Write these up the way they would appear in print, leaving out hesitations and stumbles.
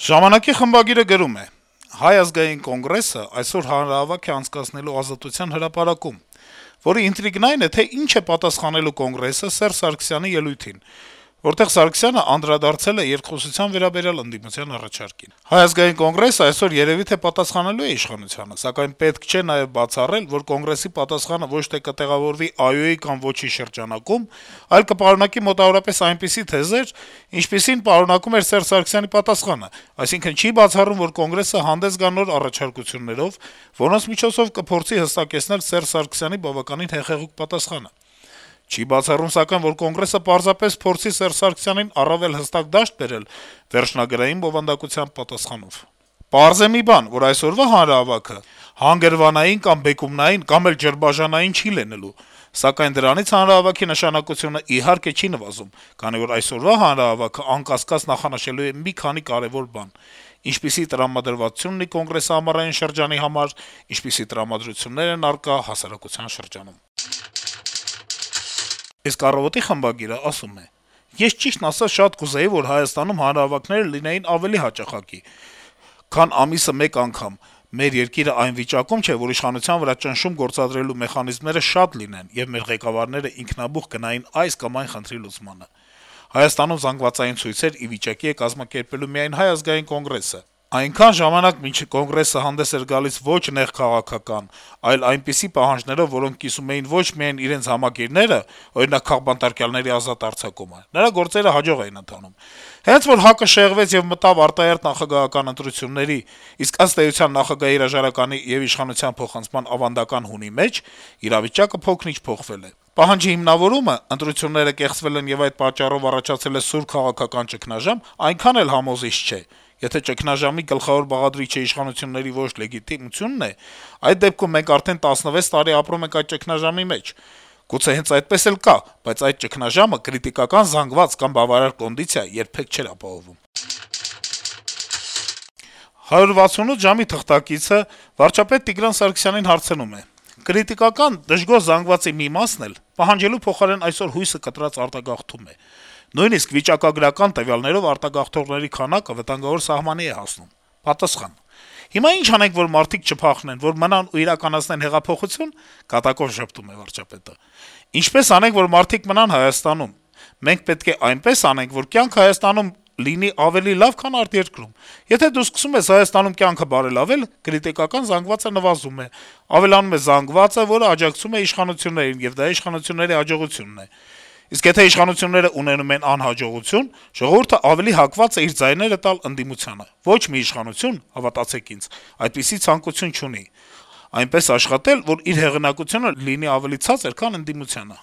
Ժամանակի խմբագիրը գրում է. - Հայ ազգային կոնգրեսը այսօր հանրահավաք է անցկացնելու Ազատության հրապարակում, որի ինտրիգն այն է, թե ինչ է պատասխանելու Կոնգրեսը Սերժ Սարգսյանի ելույթին, որտեղ Սարգսյանը անդրադարձել է երկխոսության վերաբերյալ ընդդիմության առաջարկին։ Հայ ազգային կոնգրեսը այսօր երեւի թե պատասխանելու է իշխանությանը, սակայն պետք չէ նաեւ բացառել, որ Կոնգրեսի պատասխանը ոչ թե կտեղավորվի ԱՅՈ-ի կամ ոչի շրջանակում, այլ կպարունակի մոտավորապես այնպիսի թեզեր, ինչպիսին պարունակում էր Սերժ Սարգսյանի պատասխանը, այսինքն չի բացառում, որ Կոնգրեսը հանդես գա նոր առաջարկություններով, որոնց միջոցով կփորձի հստակեցնել Սերժ Սարգսյանի բավականին հեղեղուկ պատասխանը։ Չի բացառում, սակայն, որ Կոնգրեսը պարզապես փորձի Սերժ Սարգսյանին առավել հստակ դաշտ բերել վերջնագրային բովանդակության պատասխանով։ Պարզ է մի բան, որ այսօրվա հանրահավաքը հանգրվանային կամ բեկումնային կամ էլ ջրբաժանային չի լինելու, սակայն դրանից հանրահավաքի նշանակությունը իհարկե չի նվազում, քանի որ այսօրվա հանրահավաքը անկասկած նախանշելու է մի քանի կարեւոր բան, ինչպիսի տրամադրվածություն ունի Կոնգրեսը ամառային շրջանի համար, ինչպիսի տրամադրություններ են առկա հասարակության շրջանում։ Իսկ «Առավոտ»-ի խմբագիրը ասում է. - «Ես ճիշտն ասած շատ կուզեի, որ Հայաստանում հանրահավաքները լինեին ավելի հաճախակի, քան ամիսը մեկ անգամ։ Մեր երկիրը այն վիճակում չէ, որ իշխանության վրա ճնշում գործադրելու մեխանիզմները շատ լինեն, եւ մեր ղեկավարները ինքնաբուխ գնային այս կամ այն խնդրի լուծմանը։ Հայաստանում զանգվածային ցույցեր ի վիճակի է կազմակերպելու միայն Հայ ազգային կոնգրեսը։ Այնքան ժամանակ, մինչ Կոնգրեսը հանդես էր գալիս ոչ նեղ քաղաքական, այլ այնպիսի պահանջներով, որոնք կիսում էին ոչ միայն իրենց համակիրները, օրինակ քաղբանտարկյալների ազատ արձակումը, նրա գործերը հաջող էին ընթանում։ Հենց որ ՀԱԿ-ը շեղվեց եւ մտավ արտահերթ նախագահական ընտրությունների, իսկ ըստ էության նախագահի հրաժարականի եւ իշխանության փոխանցման ավանդական հունի մեջ, իրավիճակը փոքր-ինչ փոխվել է։ Պահանջի հիմնավորումը, ընտրությունները կեղծվել են եւ այդ պատճառով առաջացել է սուր քաղաքական ճգնաժամ, այնքան էլ համոզիչ չէ։ Եթե ճգնաժամի գլխավոր բաղադրիչը իշխանությունների ոչ լեգիտիմությունն է, այդ դեպքում մենք արդեն 16 տարի ապրում ենք այդ ճգնաժամի մեջ։ Գուցե հենց այդպես էլ կա, բայց այդ ճգնաժամը քրիտիկական զանգված կամ բավարար կոնդիցիա երբեք չէր ապահովում»։ 168 ժամի թղթակիցը վարչապետ Տիգրան Սարգսյանին հարցնում է. - «Քրիտիկական դժգոհ զանգվածի մի մասն էլ պահանջելու փոխարեն այսօր հույսը կտրած արտագաղթում է։ Նույնիսկ վիճակագրական տվյալներով արտագաղթողների քանակը վտանգավոր սահմանի է հասնում»։ Պատասխան. - «Հիմա ինչ անենք, որ մարդիկ չփախնեն, որ մնան ու իրականացնեն հեղափոխություն», կատակով ժպտում է վարչապետը։ «Ինչպես անենք, որ մարդիկ մնան Հայաստանում։ Մենք պետք է այնպես անենք, որ կյանքը Հայաստանում լինի ավելի լավ, քան արտերկրում։ Եթե դու սկսում ես Հայաստանում կյանքը բարելավել, քրիտիկական զանգվածը նվազում է, ավելանում է զանգվածը, որը աջակցում է իշխանություններին, եւ դա իշխանությունների հաջողությունն է։ Իսկ եթե իշխանությունները ունենում են անհաջողություն, ժողովուրդը ավելի հակված է իր ձայները տալ ընդդիմությանը։ Ոչ մի իշխանություն, հավատացեք ինձ, այդպիսի ցանկություն չունի։ Այնպես աշխատել, որ իր հեղինակությունը լինի ավելի ցածր, քան ընդդիմությանը»։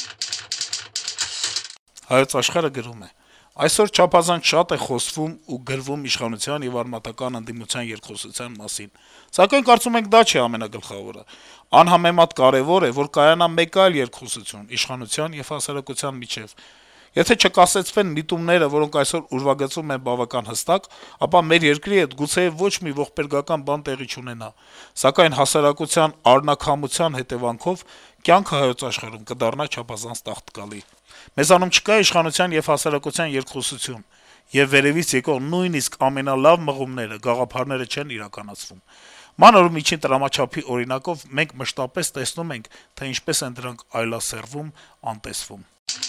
Հայոց Աշխարհը գրում է. - «Այսօր չափազանց շատ է խոսվում ու գրվում իշխանության եւ արմատական ընդդիմության երկխոսության մասին, սակայն կարծում ենք դա չի ամենագլխավորը։ Անհամեմատ կարեւոր է, որ կայանա մեկ այլ երկխոսություն իշխանության եւ հասարակության միջեւ։ Եթե չկասեցվեն միտումները, որոնք այսօր ուրվագծում են բավական հստակ, ապա մեր երկրի հետ գուցեեւ ոչ մի ողբերգական բան տեղի չունենա, սակայն հասարակության առնաքամության հետեւանքով կյանքը Հայոց աշխարհում կդառնա չափազանց տաղտկալի։ Մեզանում չկա իշխանության եւ հասարակության երկխոսություն, եւ վերեւից եկող նույնիսկ ամենալավ մղումները, գաղափարները չեն իրականացվում։ Մանր ու միջին տրամաչափի օրինակով մենք մշտապես տեսնում ենք, թե ինչպես են դրանք այլասերվում, անտեսվում»։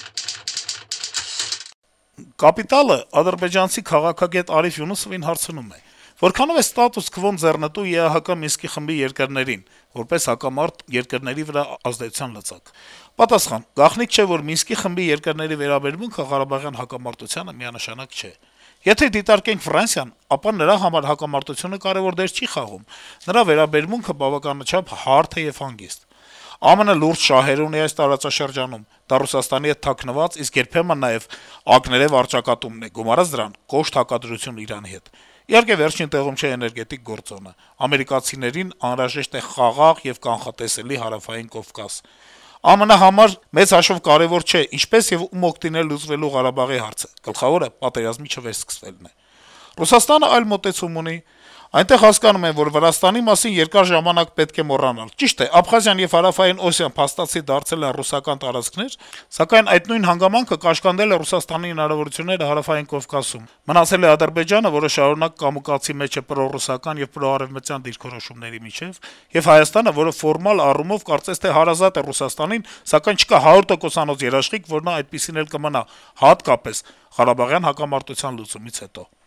«Կապիտալ»-ը ադրբեջանցի քաղաքագետ Արիֆ Յունուսովին հարցնում է. - «Որքանով է ստատուս քվոն ձեռնտու ԵԱՀԿ Մինսկի խմբի երկրներին, որպես հակամարտ երկրների վրա ազդեցության լծակ»։ Պատասխան. - «Գաղտնիք չէ, որ Մինսկի խմբի երկրների վերաբերմունքը ղարաբաղյան հակամարտությանը միանշանակ չէ։ Եթե դիտարկենք Ֆրանսիան, ապա նրա համար հակամարտությունը կարեւոր դեր չի խաղում, նրա վերաբերմունքը բավականաչափ հարթ է եւ հանգիստ։ ԱՄՆ լուրջ շահեր ունի այս տարածաշրջանում, դա Ռուսաստանի հետ թաքնված, իսկ երբեմն նաեւ ակներեւ առճակատումն է, գումարած դրան կոշտ հակադրություն Իրանի հետ։ Իհարկե վերջին տեղում չէ էներգետիկ գործոնը։ Ամերիկացիներին անհրաժեշտ է խաղաղ եւ կանխատեսելի հարավային Կովկաս։ ԱՄՆ համար մեծ հաշվով կարեւոր չէ, ինչպես եւ ում օգտին է լուծվելու Ղարաբաղի հարցը, գլխավորը պատերազմի չվերսկսվելն է։ Ռուսաստանը այլ մոտեցում ունի։ Այնտեղ հասկանում են, որ Վրաստանի մասին երկար ժամանակ պետք է մոռանալ։ Ճիշտ է, Աբխազիան եւ Հարավային Օսիան փաստացի դարձել են ռուսական տարածքներ, սակայն այդ նույն հանգամանքը կաշկանդել է Ռուսաստանի հնարավորությունները Հարավային Կովկասում։ Մնացել է Ադրբեջանը, որը շարունակ կամուկացի մեջ է պրոռուսական եւ պրոարևմտյան դիրքորոշումների միջեւ, եւ Հայաստանը, որը ֆորմալ առումով կարծես թե հարազատ է Ռուսաստանին, սակայն չկա 100%-անոց երաշխիք, որ նա այդպեսին էլ կմնա, հատկապես Ղարաբաղյան հակամարտության լուծումից հետո։